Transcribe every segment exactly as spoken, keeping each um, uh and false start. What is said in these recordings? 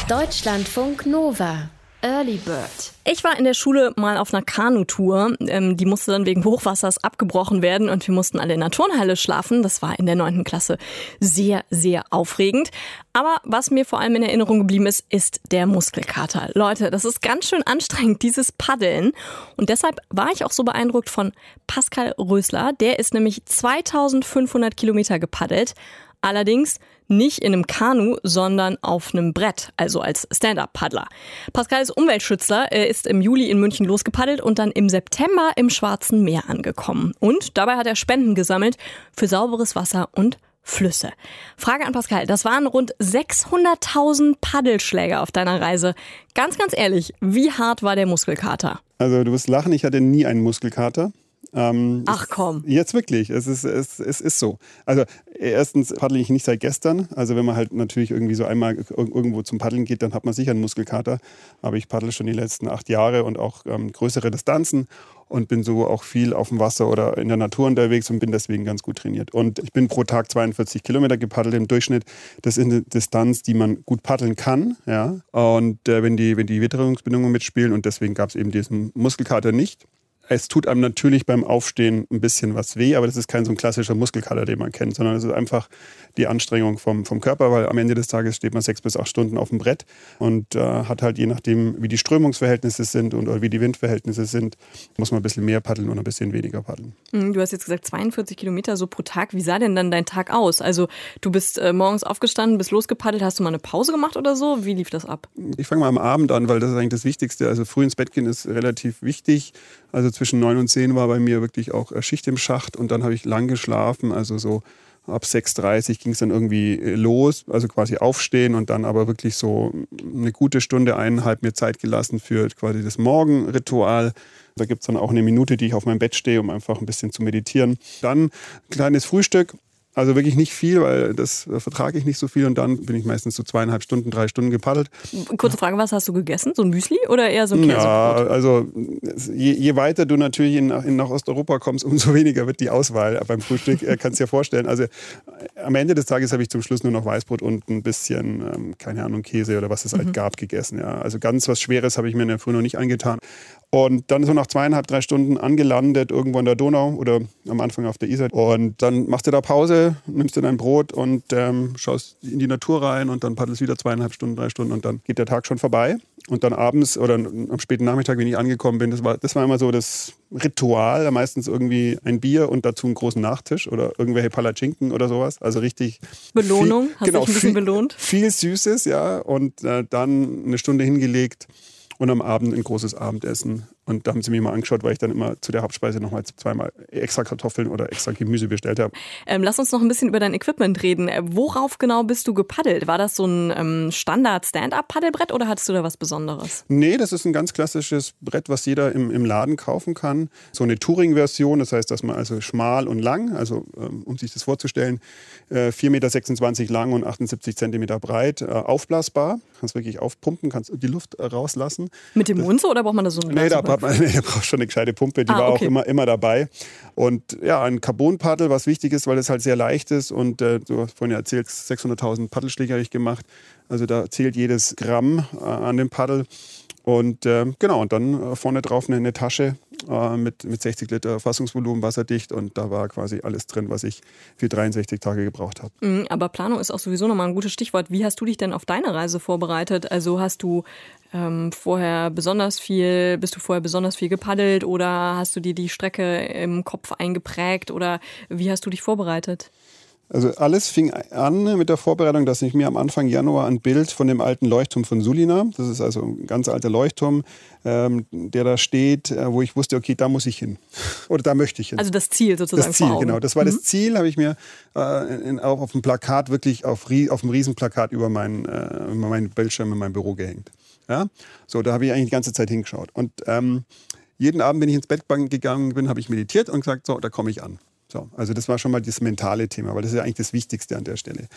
Deutschlandfunk Nova. Early Bird. Ich war in der Schule mal auf einer Kanutour. Ähm, die musste dann wegen Hochwassers abgebrochen werden und wir mussten alle in der Turnhalle schlafen. Das war in der neunten Klasse sehr, sehr aufregend. Aber was mir vor allem in Erinnerung geblieben ist, ist der Muskelkater. Leute, das ist ganz schön anstrengend, dieses Paddeln. Und deshalb war ich auch so beeindruckt von Pascal Rösler. Der ist nämlich zweitausendfünfhundert Kilometer gepaddelt. Allerdings nicht in einem Kanu, sondern auf einem Brett, also als Stand-Up-Paddler. Pascal ist Umweltschützer, er ist im Juli in München losgepaddelt und dann im September im Schwarzen Meer angekommen. Und dabei hat er Spenden gesammelt für sauberes Wasser und Flüsse. Frage an Pascal, das waren rund sechshunderttausend Paddelschläge auf deiner Reise. Ganz, ganz ehrlich, wie hart war der Muskelkater? Also du wirst lachen, ich hatte nie einen Muskelkater. Ähm, Ach komm. Jetzt wirklich, es ist, es, es ist so. Also erstens paddle ich nicht seit gestern. Also wenn man halt natürlich irgendwie so einmal irgendwo zum Paddeln geht, dann hat man sicher einen Muskelkater. Aber ich paddle schon die letzten acht Jahre und auch ähm, größere Distanzen und bin so auch viel auf dem Wasser oder in der Natur unterwegs und bin deswegen ganz gut trainiert. Und ich bin pro Tag zweiundvierzig Kilometer gepaddelt im Durchschnitt. Das ist eine Distanz, die man gut paddeln kann. Ja? Und äh, wenn die, wenn die Witterungsbedingungen mitspielen und deswegen gab es eben diesen Muskelkater nicht. Es tut einem natürlich beim Aufstehen ein bisschen was weh, aber das ist kein so ein klassischer Muskelkater, den man kennt, sondern es ist einfach die Anstrengung vom, vom Körper, weil am Ende des Tages steht man sechs bis acht Stunden auf dem Brett und äh, hat halt je nachdem, wie die Strömungsverhältnisse sind und oder wie die Windverhältnisse sind, muss man ein bisschen mehr paddeln oder ein bisschen weniger paddeln. Du hast jetzt gesagt zweiundvierzig Kilometer so pro Tag. Wie sah denn dann dein Tag aus? Also du bist äh, morgens aufgestanden, bist losgepaddelt, hast du mal eine Pause gemacht oder so? Wie lief das ab? Ich fange mal am Abend an, weil das ist eigentlich das Wichtigste. Also früh ins Bett gehen ist relativ wichtig. Also zwischen neun und zehn war bei mir wirklich auch Schicht im Schacht und dann habe ich lang geschlafen, also so ab sechs Uhr dreißig ging es dann irgendwie los, also quasi aufstehen und dann aber wirklich so eine gute Stunde, eineinhalb mir Zeit gelassen für quasi das Morgenritual. Da gibt es dann auch eine Minute, die ich auf meinem Bett stehe, um einfach ein bisschen zu meditieren. Dann ein kleines Frühstück. Also wirklich nicht viel, weil das vertrage ich nicht so viel und dann bin ich meistens so zweieinhalb Stunden, drei Stunden gepaddelt. Kurze Frage, was hast du gegessen? So ein Müsli oder eher so ein Käsebrot? Ja, also je, je weiter du natürlich in, in nach Osteuropa kommst, umso weniger wird die Auswahl beim Frühstück. Kannst dir vorstellen. Also am Ende des Tages habe ich zum Schluss nur noch Weißbrot und ein bisschen, ähm, keine Ahnung, Käse oder was es halt mhm. gab, gegessen. Ja. Also ganz was Schweres habe ich mir in der Früh noch nicht angetan. Und dann so nach zweieinhalb, drei Stunden angelandet, irgendwo in der Donau oder am Anfang auf der Isar. Und dann machst du da Pause, nimmst dir dein Brot und ähm, schaust in die Natur rein und dann paddelst wieder zweieinhalb Stunden, drei Stunden und dann geht der Tag schon vorbei. Und dann abends oder am späten Nachmittag, wenn ich angekommen bin, das war, das war immer so das Ritual, meistens irgendwie ein Bier und dazu einen großen Nachtisch oder irgendwelche Palatschinken oder sowas. Also richtig Belohnung, viel, hast genau, dich ein bisschen viel, belohnt? Viel Süßes, ja. Und äh, dann eine Stunde hingelegt. Und am Abend ein großes Abendessen. Und da haben sie mich mal angeschaut, weil ich dann immer zu der Hauptspeise nochmal zweimal extra Kartoffeln oder extra Gemüse bestellt habe. Ähm, lass uns noch ein bisschen über dein Equipment reden. Worauf genau bist du gepaddelt? War das so ein ähm, Standard-Stand-Up-Paddelbrett oder hattest du da was Besonderes? Nee, das ist ein ganz klassisches Brett, was jeder im, im Laden kaufen kann. So eine Touring-Version, das heißt, dass man also schmal und lang, also ähm, um sich das vorzustellen, äh, vier Komma sechsundzwanzig Meter lang und achtundsiebzig Zentimeter breit, äh, aufblasbar. Kannst wirklich aufpumpen, kannst die Luft äh, rauslassen. Mit dem Mund so oder braucht man da so eine Nee, da braucht man, nee, da braucht schon eine gescheite Pumpe, die ah, war okay. auch immer, immer dabei. Und ja, ein Carbon-Paddel, was wichtig ist, weil es halt sehr leicht ist und äh, du hast vorhin ja erzählt, sechshunderttausend Paddelschläge habe ich gemacht. Also da zählt jedes Gramm äh, an dem Paddel. Und äh, genau, und dann äh, vorne drauf eine, eine Tasche äh, mit, mit sechzig Liter Fassungsvolumen, wasserdicht. Und da war quasi alles drin, was ich für dreiundsechzig Tage gebraucht habe. Mhm, aber Planung ist auch sowieso nochmal ein gutes Stichwort. Wie hast du dich denn auf deine Reise vorbereitet? Also hast du ähm, vorher besonders viel, bist du vorher besonders viel gepaddelt oder hast du dir die Strecke im Kopf eingeprägt oder wie hast du dich vorbereitet? Also alles fing an mit der Vorbereitung, dass ich mir am Anfang Januar ein Bild von dem alten Leuchtturm von Sulina, das ist also ein ganz alter Leuchtturm, ähm, der da steht, äh, wo ich wusste, okay, da muss ich hin. Oder da möchte ich hin. Also das Ziel sozusagen. Das Ziel, vor Augen. genau. Das war mhm. das Ziel, habe ich mir äh, in, auch auf dem Plakat, wirklich auf, auf dem Riesenplakat über meinen, äh, über meinen Bildschirm in meinem Büro gehängt. Ja? So, da habe ich eigentlich die ganze Zeit hingeschaut. Und ähm, jeden Abend, wenn ich ins Bett gegangen bin, habe ich meditiert und gesagt, so, da komme ich an. So, also das war schon mal das mentale Thema, weil das ist ja eigentlich das Wichtigste an der Stelle.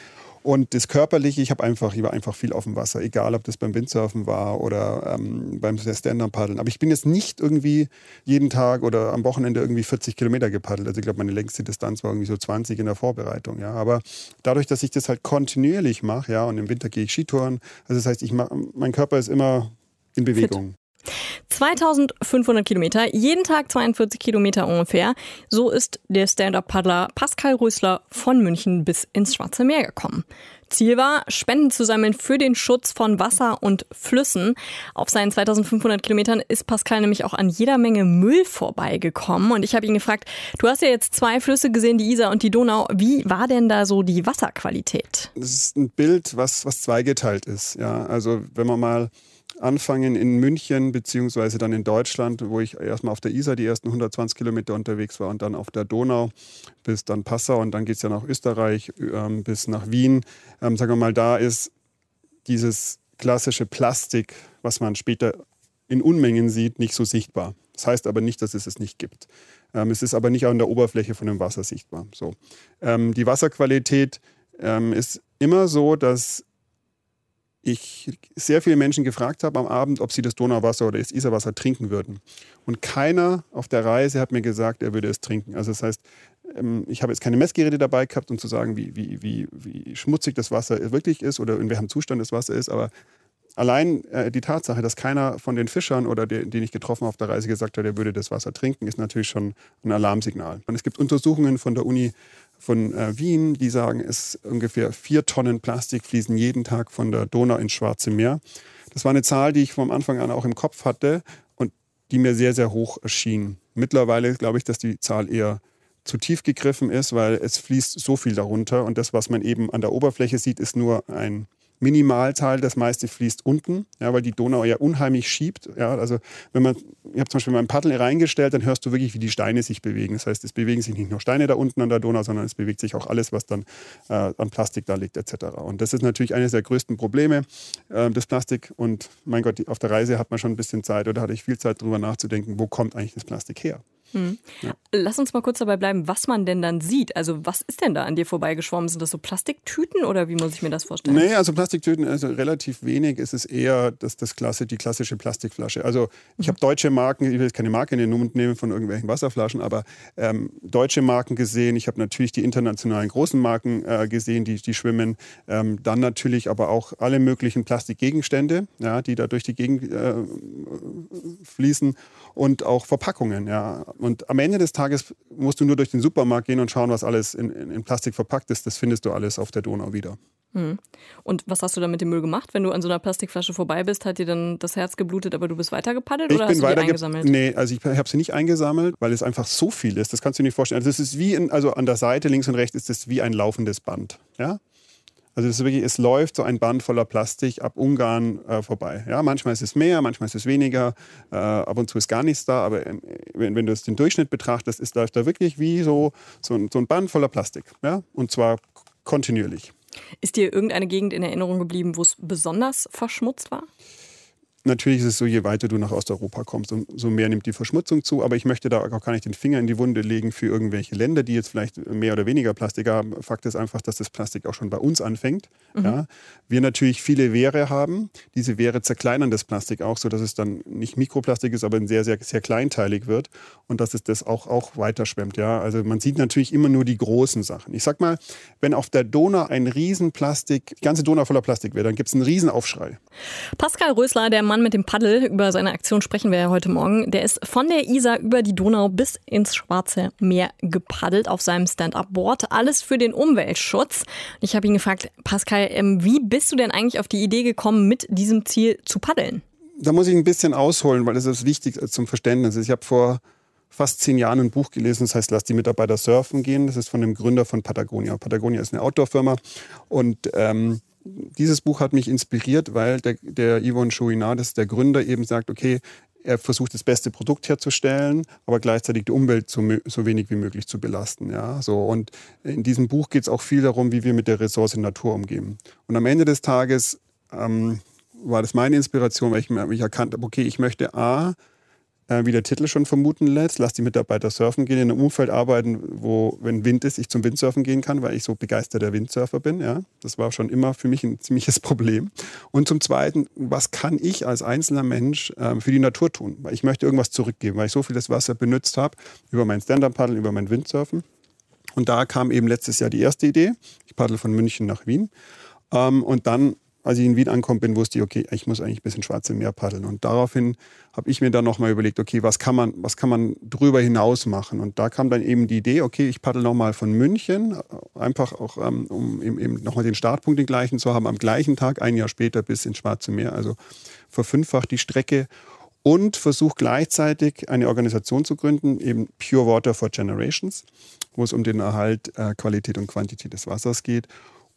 Und das Körperliche, ich habe einfach, ich war einfach viel auf dem Wasser, egal ob das beim Windsurfen war oder ähm, beim Stand-Up-Paddeln. Aber ich bin jetzt nicht irgendwie jeden Tag oder am Wochenende irgendwie vierzig Kilometer gepaddelt. Also ich glaube, meine längste Distanz war irgendwie so zwanzig in der Vorbereitung. Ja. Aber dadurch, dass ich das halt kontinuierlich mache, ja, und im Winter gehe ich Skitouren, also das heißt, ich mach, mein Körper ist immer in Bewegung. Fit. zweitausendfünfhundert Kilometer, jeden Tag zweiundvierzig Kilometer ungefähr. So ist der Stand-Up-Paddler Pascal Rösler von München bis ins Schwarze Meer gekommen. Ziel war, Spenden zu sammeln für den Schutz von Wasser und Flüssen. Auf seinen zweitausendfünfhundert Kilometern ist Pascal nämlich auch an jeder Menge Müll vorbeigekommen. Und ich habe ihn gefragt, du hast ja jetzt zwei Flüsse gesehen, die Isar und die Donau. Wie war denn da so die Wasserqualität? Das ist ein Bild, was, was zweigeteilt ist. Ja, also wenn man mal anfangen in München beziehungsweise dann in Deutschland, wo ich erstmal auf der Isar die ersten hundertzwanzig Kilometer unterwegs war und dann auf der Donau bis dann Passau und dann geht es ja nach Österreich ähm, bis nach Wien. Ähm, sagen wir mal, da ist dieses klassische Plastik, was man später in Unmengen sieht, nicht so sichtbar. Das heißt aber nicht, dass es es nicht gibt. Ähm, es ist aber nicht an der Oberfläche von dem Wasser sichtbar. So. Ähm, die Wasserqualität ähm, ist immer so, dass ich sehr viele Menschen gefragt habe am Abend, ob sie das Donauwasser oder das Isarwasser trinken würden. Und keiner auf der Reise hat mir gesagt, er würde es trinken. Also das heißt, ich habe jetzt keine Messgeräte dabei gehabt, um zu sagen, wie, wie, wie, wie schmutzig das Wasser wirklich ist oder in welchem Zustand das Wasser ist. Aber allein äh, die Tatsache, dass keiner von den Fischern oder den, den ich getroffen habe auf der Reise gesagt hat, er würde das Wasser trinken, ist natürlich schon ein Alarmsignal. Und es gibt Untersuchungen von der Uni von äh, Wien, die sagen, es ungefähr vier Tonnen Plastik fließen jeden Tag von der Donau ins Schwarze Meer. Das war eine Zahl, die ich vom Anfang an auch im Kopf hatte und die mir sehr, sehr hoch erschien. Mittlerweile glaube ich, dass die Zahl eher zu tief gegriffen ist, weil es fließt so viel darunter und das, was man eben an der Oberfläche sieht, ist nur ein Minimalteil, das meiste fließt unten, ja, weil die Donau ja unheimlich schiebt. Ja, also wenn man, ich habe zum Beispiel mein Paddel reingestellt, dann hörst du wirklich, wie die Steine sich bewegen. Das heißt, es bewegen sich nicht nur Steine da unten an der Donau, sondern es bewegt sich auch alles, was dann äh, an Plastik da liegt et cetera. Und das ist natürlich eines der größten Probleme, äh, das Plastik. Und mein Gott, auf der Reise hat man schon ein bisschen Zeit oder hatte ich viel Zeit, darüber nachzudenken, wo kommt eigentlich das Plastik her? Hm. Ja. Lass uns mal kurz dabei bleiben, was man denn dann sieht. Also was ist denn da an dir vorbeigeschwommen? Sind das so Plastiktüten oder wie muss ich mir das vorstellen? Nee, also Plastiktüten, also relativ wenig. Es ist eher das, das Klasse, die klassische Plastikflasche. Also ich mhm. habe deutsche Marken, ich will jetzt keine Marke in den Mund nehmen von irgendwelchen Wasserflaschen, aber ähm, deutsche Marken gesehen. Ich habe natürlich die internationalen großen Marken äh, gesehen, die, die schwimmen. Ähm, dann natürlich aber auch alle möglichen Plastikgegenstände, ja, die da durch die Gegend äh, fließen und auch Verpackungen, ja. Und am Ende des Tages musst du nur durch den Supermarkt gehen und schauen, was alles in, in, in Plastik verpackt ist. Das findest du alles auf der Donau wieder. Hm. Und was hast du dann mit dem Müll gemacht? Wenn du an so einer Plastikflasche vorbei bist, hat dir dann das Herz geblutet, aber du bist weitergepaddelt oder ich bin hast du die eingesammelt? Nee, also ich habe sie nicht eingesammelt, weil es einfach so viel ist. Das kannst du dir nicht vorstellen. Also, das ist wie in, also an der Seite links und rechts ist es wie ein laufendes Band. Ja? Also das ist wirklich, es läuft so ein Band voller Plastik ab Ungarn äh, vorbei. Ja, manchmal ist es mehr, manchmal ist es weniger, äh, ab und zu ist gar nichts da. Aber äh, wenn, wenn du es den Durchschnitt betrachtest, ist läuft da wirklich wie so, so, ein, so ein Band voller Plastik. Ja? Und zwar kontinuierlich. Ist dir irgendeine Gegend in Erinnerung geblieben, wo es besonders verschmutzt war? Natürlich ist es so, je weiter du nach Osteuropa kommst, umso mehr nimmt die Verschmutzung zu. Aber ich möchte da auch gar nicht den Finger in die Wunde legen für irgendwelche Länder, die jetzt vielleicht mehr oder weniger Plastik haben. Fakt ist einfach, dass das Plastik auch schon bei uns anfängt. Mhm. Ja. Wir natürlich viele Wehre haben. Diese Wehre zerkleinern das Plastik auch, sodass es dann nicht Mikroplastik ist, aber sehr, sehr, sehr kleinteilig wird. Und dass es das auch, auch weiter schwemmt. Ja. Also man sieht natürlich immer nur die großen Sachen. Ich sag mal, wenn auf der Donau ein Riesenplastik, die ganze Donau voller Plastik wäre, dann gibt es einen Riesenaufschrei. Pascal Rösler, der Mann mit dem Paddel, über seine Aktion sprechen wir ja heute Morgen. Der ist von der Isar über die Donau bis ins Schwarze Meer gepaddelt auf seinem Stand-Up-Board. Alles für den Umweltschutz. Ich habe ihn gefragt, Pascal, wie bist du denn eigentlich auf die Idee gekommen, mit diesem Ziel zu paddeln? Da muss ich ein bisschen ausholen, weil das ist wichtig zum Verständnis. Ich habe vor fast zehn Jahren ein Buch gelesen, das heißt, lass die Mitarbeiter surfen gehen. Das ist von dem Gründer von Patagonia. Patagonia ist eine Outdoor-Firma und ähm, dieses Buch hat mich inspiriert, weil der, der Yvon Chouinard, das ist der Gründer, eben sagt, okay, er versucht das beste Produkt herzustellen, aber gleichzeitig die Umwelt so, so wenig wie möglich zu belasten. Ja? So, und in diesem Buch geht es auch viel darum, wie wir mit der Ressource Natur umgehen. Und am Ende des Tages ähm, war das meine Inspiration, weil ich mich erkannt habe, okay, ich möchte A, wie der Titel schon vermuten lässt, lass die Mitarbeiter surfen gehen, in einem Umfeld arbeiten, wo, wenn Wind ist, ich zum Windsurfen gehen kann, weil ich so begeisterter Windsurfer bin. Ja? Das war schon immer für mich ein ziemliches Problem. Und zum Zweiten, was kann ich als einzelner Mensch äh, für die Natur tun? Weil ich möchte irgendwas zurückgeben, weil ich so viel das Wasser benutzt habe, über mein Stand-Up-Paddeln, über mein Windsurfen. Und da kam eben letztes Jahr die erste Idee. Ich paddel von München nach Wien. Ähm, und dann, als ich in Wien angekommen bin, wusste ich, okay, ich muss eigentlich bis ins Schwarze Meer paddeln. Und daraufhin habe ich mir dann nochmal überlegt, okay, was kann man, was kann man drüber hinaus machen? Und da kam dann eben die Idee, okay, ich paddel nochmal von München, einfach auch, ähm, um eben nochmal den Startpunkt den gleichen zu haben, am gleichen Tag, ein Jahr später bis ins Schwarze Meer. Also verfünffacht die Strecke und versuche gleichzeitig eine Organisation zu gründen, eben Pure Water for Generations, wo es um den Erhalt, äh, Qualität und Quantität des Wassers geht,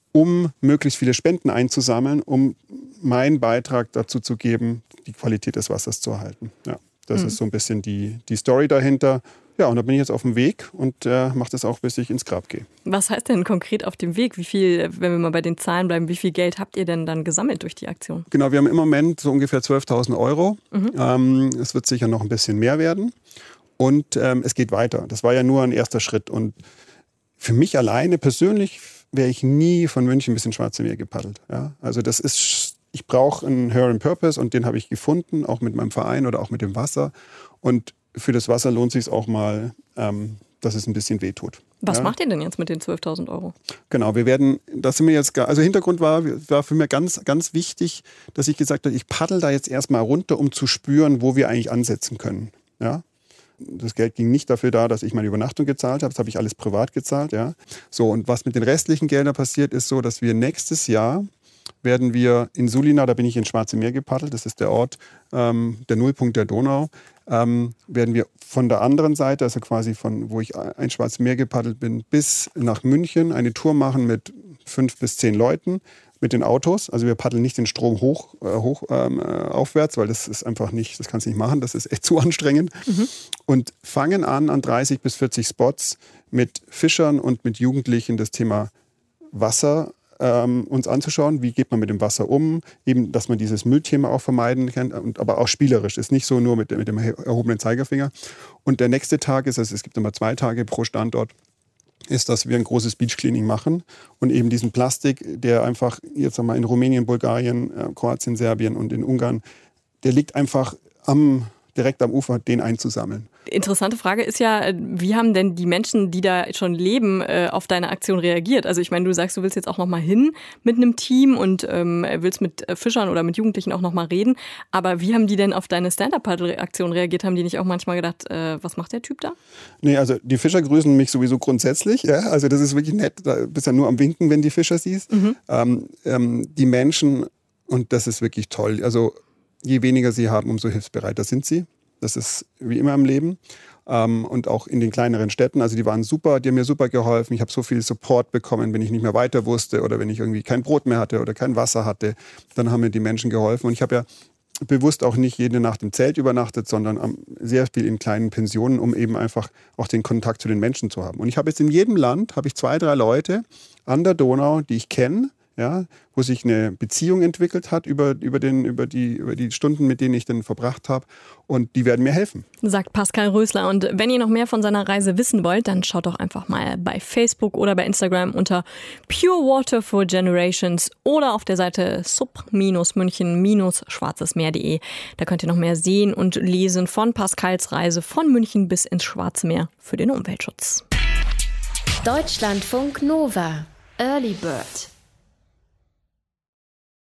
um möglichst viele Spenden einzusammeln, um meinen Beitrag dazu zu geben, die Qualität des Wassers zu erhalten. Ja, das mhm. ist so ein bisschen die, die Story dahinter. Ja, und da bin ich jetzt auf dem Weg und äh, mache das auch, bis ich ins Grab gehe. Was heißt denn konkret auf dem Weg? Wie viel, wenn wir mal bei den Zahlen bleiben, wie viel Geld habt ihr denn dann gesammelt durch die Aktion? Genau, wir haben im Moment so ungefähr zwölftausend Euro. Mhm. Ähm, es wird sicher noch ein bisschen mehr werden. Und ähm, es geht weiter. Das war ja nur ein erster Schritt. Und für mich alleine persönlich wäre ich nie von München bis ins Schwarze Meer gepaddelt. Ja? Also das ist, ich brauche einen höheren Purpose und den habe ich gefunden, auch mit meinem Verein oder auch mit dem Wasser. Und für das Wasser lohnt es sich auch mal, ähm, dass es ein bisschen wehtut. Was ja? macht ihr denn jetzt mit den zwölftausend Euro? Genau, wir werden, das sind wir jetzt, also Hintergrund war, war für mich ganz, ganz wichtig, dass ich gesagt habe, ich paddel da jetzt erstmal runter, um zu spüren, wo wir eigentlich ansetzen können. Ja? Das Geld ging nicht dafür da, dass ich meine Übernachtung gezahlt habe. Das habe ich alles privat gezahlt. Ja. So, und was mit den restlichen Geldern passiert, ist so, dass wir nächstes Jahr werden wir in Sulina, da bin ich ins Schwarze Meer gepaddelt, das ist der Ort, ähm, der Nullpunkt der Donau, ähm, werden wir von der anderen Seite, also quasi von, wo ich ein Schwarze Meer gepaddelt bin, bis nach München eine Tour machen mit fünf bis zehn Leuten. Mit den Autos, also wir paddeln nicht den Strom hoch, äh, hoch ähm, aufwärts, weil das ist einfach nicht, das kannst du nicht machen, das ist echt zu anstrengend. Mhm. Und fangen an an dreißig bis vierzig Spots mit Fischern und mit Jugendlichen das Thema Wasser ähm, uns anzuschauen. Wie geht man mit dem Wasser um? Eben, dass man dieses Müllthema auch vermeiden kann, und, aber auch spielerisch. Ist nicht so nur mit, mit dem erhobenen Zeigefinger. Und der nächste Tag ist, also es gibt immer zwei Tage pro Standort, ist, dass wir ein großes Beach-Cleaning machen und eben diesen Plastik, der einfach jetzt einmal in Rumänien, Bulgarien, Kroatien, Serbien und in Ungarn, der liegt einfach am, direkt am Ufer, den einzusammeln. Interessante Frage ist ja, wie haben denn die Menschen, die da schon leben, auf deine Aktion reagiert? Also ich meine, du sagst, du willst jetzt auch noch mal hin mit einem Team und ähm, willst mit Fischern oder mit Jugendlichen auch noch mal reden. Aber wie haben die denn auf deine Stand-Up-Paddle-Aktion reagiert? Haben die nicht auch manchmal gedacht, äh, was macht der Typ da? Nee, also die Fischer grüßen mich sowieso grundsätzlich. Ja? Also das ist wirklich nett. Da bist ja nur am Winken, wenn die Fischer siehst. Mhm. Ähm, ähm, die Menschen, und das ist wirklich toll. Also je weniger sie haben, umso hilfsbereiter sind sie. Das ist wie immer im Leben. Ähm, und auch in den kleineren Städten. Also die waren super, die haben mir super geholfen. Ich habe so viel Support bekommen, wenn ich nicht mehr weiter wusste oder wenn ich irgendwie kein Brot mehr hatte oder kein Wasser hatte. Dann haben mir die Menschen geholfen. Und ich habe ja bewusst auch nicht jede Nacht im Zelt übernachtet, sondern sehr viel in kleinen Pensionen, um eben einfach auch den Kontakt zu den Menschen zu haben. Und ich habe jetzt in jedem Land, habe ich zwei, drei Leute an der Donau, die ich kenne, ja, wo sich eine Beziehung entwickelt hat über, über, den, über, die, über die Stunden, mit denen ich dann verbracht habe. Und die werden mir helfen. Sagt Pascal Rösler. Und wenn ihr noch mehr von seiner Reise wissen wollt, dann schaut doch einfach mal bei Facebook oder bei Instagram unter Pure Water for Generations oder auf der Seite sub München Schwarzes Meer punkt de. Da könnt ihr noch mehr sehen und lesen von Pascals Reise von München bis ins Schwarze Meer für den Umweltschutz. Deutschlandfunk Nova. Early Bird.